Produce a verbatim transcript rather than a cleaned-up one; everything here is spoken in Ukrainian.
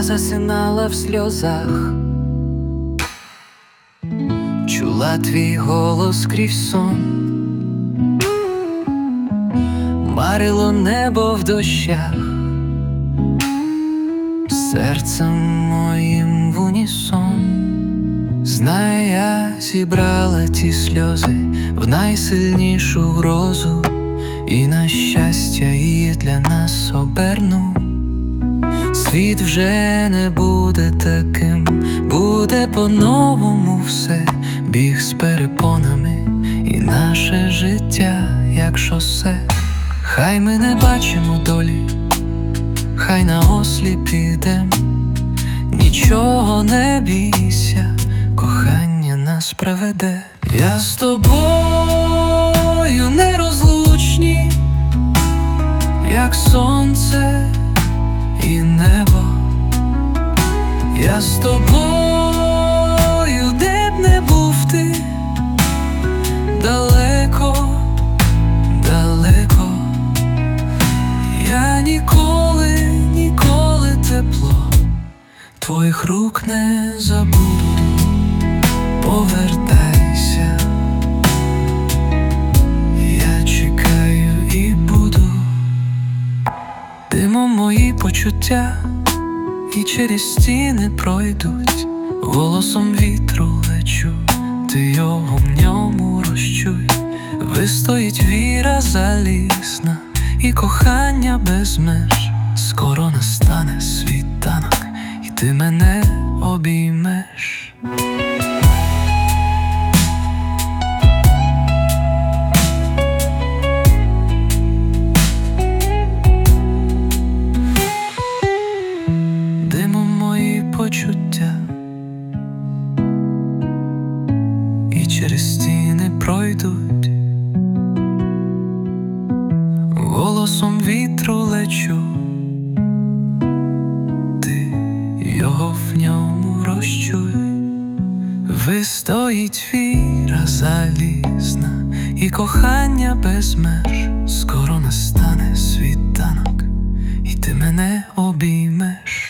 я засинала в сльозах, чула твій голос крізь сон, марило небо в дощах, серцем моїм в унісон. Знаю, я зібрала ті сльози в найсильнішу грозу, і на щастя її для нас оберну. Світ вже не буде таким, буде по-новому все, біг з перепонами, і наше життя як шосе. Хай ми не бачимо долі, хай наосліп ідем, нічого не бійся, кохання нас проведе. Я з тобою нерозлучні, як сонце і небо. Я з тобою, де б не був ти, далеко, далеко. Я ніколи, ніколи тепло твоїх рук не забуду. Повертайся, я чекаю і буду. Димом мої почуття і через стіни пройдуть, голосом вітру лечу, ти його в ньому розчуй. Вистоїть віра залізна і кохання без меж. Скоро настане світанок, і ти мене обіймеш. Почуття і через стіни пройдуть, голосом вітру лечу, ти його в ньому розчуй. Вистоїть віра залізна і кохання без меж. Скоро настане світанок, і ти мене обіймеш.